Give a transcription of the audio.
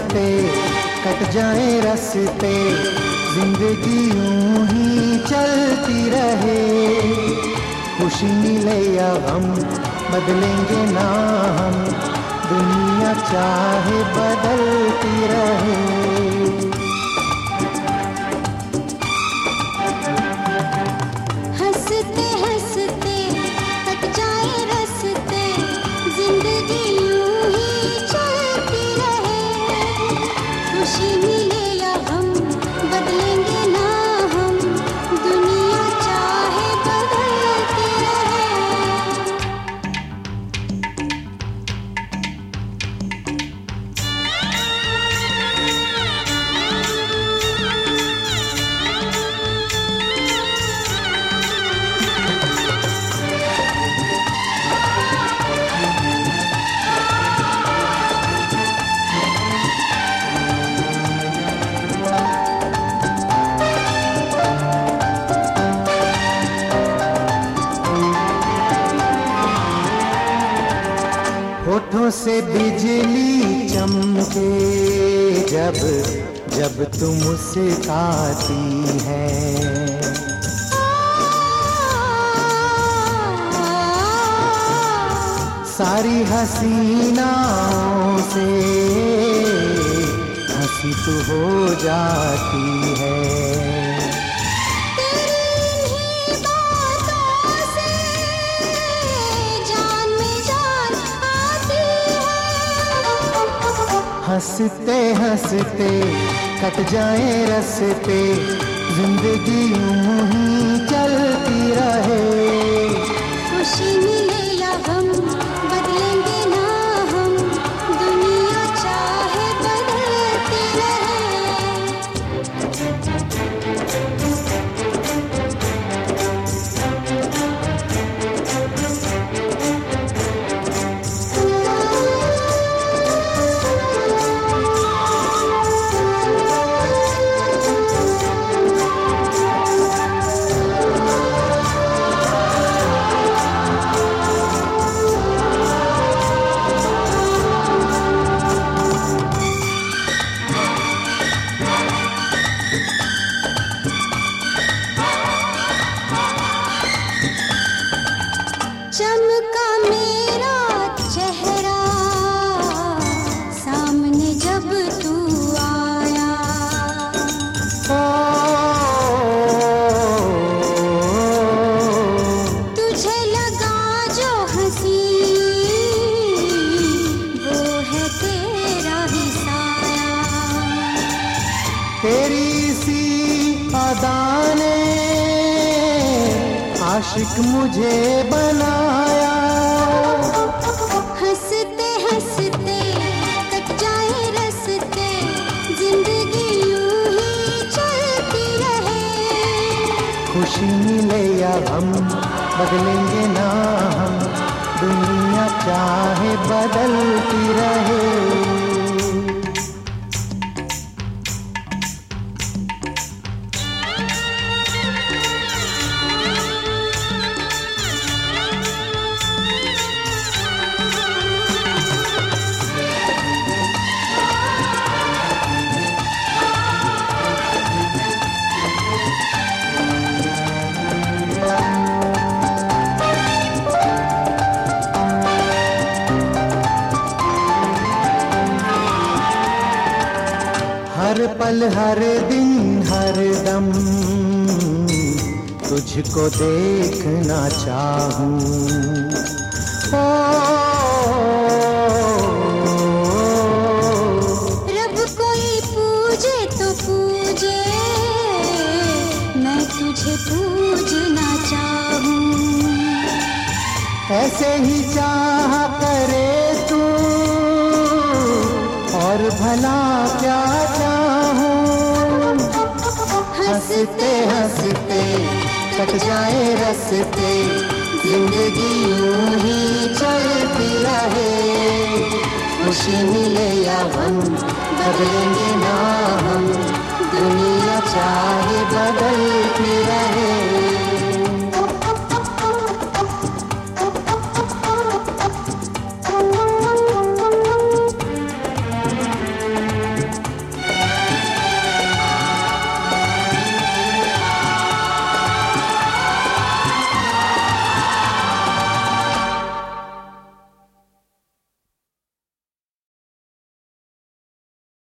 हंसते कट जाए रस्ते, जिंदगी यूं ही चलती रहे। खुशी मिले या गम बदलेंगे ना हम, दुनिया चाहे बदलती रहे। हंसते हंसते कट जाए रस्ते, जिंदगी यूं ही चलती रहे। खुशी मिले या गम बदलेंगे ना हम, दुनिया चाहे बदलती रहे। होठों से बिजली चमके जब जब तुम मुस्कुराती है। सारी हसीनाओं से हंसी तू हो जाती है। हंसते हंसते कट जाए रस्ते, जिंदगी यूं ही चलती रहे। खुशी मिले या गम बदलेंगे ना हम, दुनिया चाहे बदलती रहे। चमका मेरा चेहरा सामने जब तू आया। तुझे लगा जो हंसी वो है तेरा ही साया। तेरी सी अदा ने आशिक मुझे बनाया। हंसते हंसते कट जाए रस्ते, जिंदगी यूं ही चलती रहे। खुशी मिले या गम बदलेंगे ना हम, दुनिया चाहे बदलती रहे। हर पल हर दिन हर दम तुझको देखना चाहूं। रब कोई पूजे तो पूजे, मैं तुझे पूजना चाहूं। ऐसे ही चाह करे तू और भला क्या चाहूं। हंसते हंसते कट जाए रस्ते, जिंदगी यूं ही चलती रहे। खुशी मिले या गम बदलेंगे ना हम, दुनिया चाहे बदलती रहे।